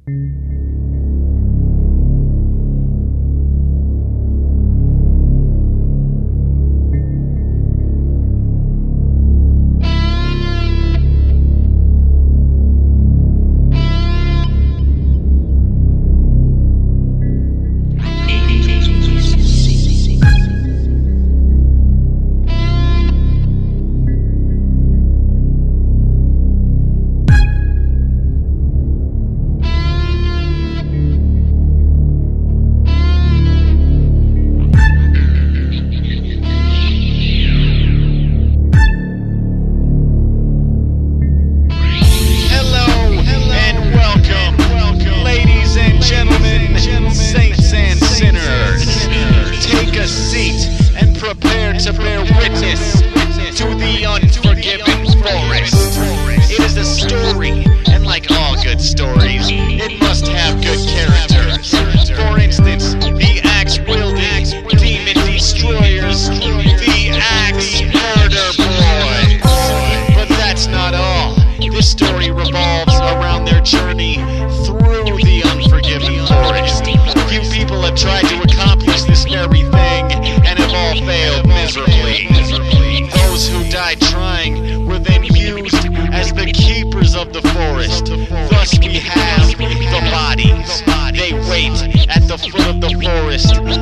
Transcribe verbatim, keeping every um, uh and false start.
To bear witness to the unforgiven forest. It is a story, and like all good stories, it must have good characters. For instance, the axe-wielding demon destroyers, the Axe Murder Boys. But that's not all. This story revolves around their journey through the unforgiven forest. You people have tried to accomplish this very thing, and have all failed miserably. Those who died trying were then used as the keepers of the forest. Thus we have the bodies. They wait at the foot of the forest